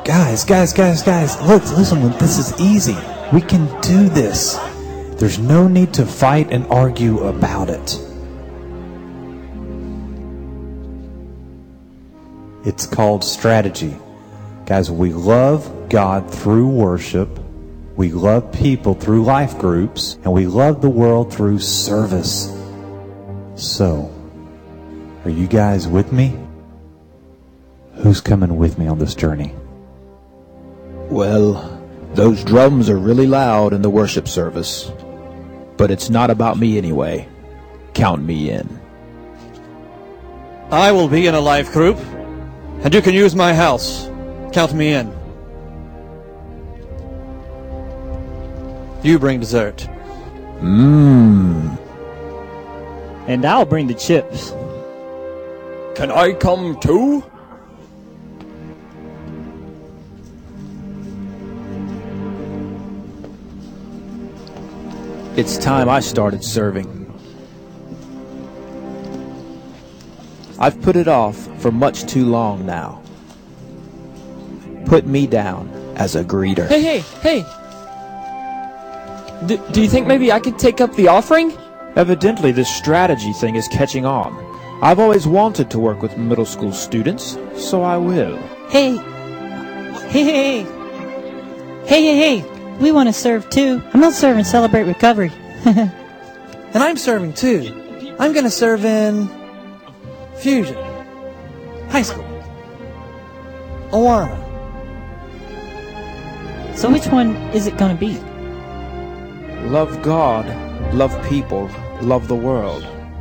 Guys. Look, listen, this is easy. We can do this. There's no need to fight and argue about it. It's called strategy. Guys, we love God through worship. We love people through life groups. And we love the world through service. So, are you guys with me? Who's coming with me on this journey? Well, those drums are really loud in the worship service. But it's not about me anyway. Count me in. I will be in a life group, and you can use my house. Count me in. You bring dessert. Mmm. And I'll bring the chips. Can I come too? It's time I started serving. I've put it off for much too long now. Put me down as a greeter. Hey! Do you think maybe I could take up the offering? Evidently this strategy thing is catching on. I've always wanted to work with middle school students, so I will. Hey! We want to serve too. I'm not serving Celebrate Recovery. And I'm serving too. I'm going to serve in Fusion High School. Awana. So which one is it going to be? Love God, love people, love the world.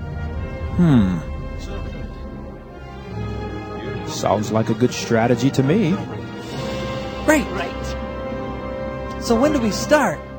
Sounds like a good strategy to me. Great. So when do we start?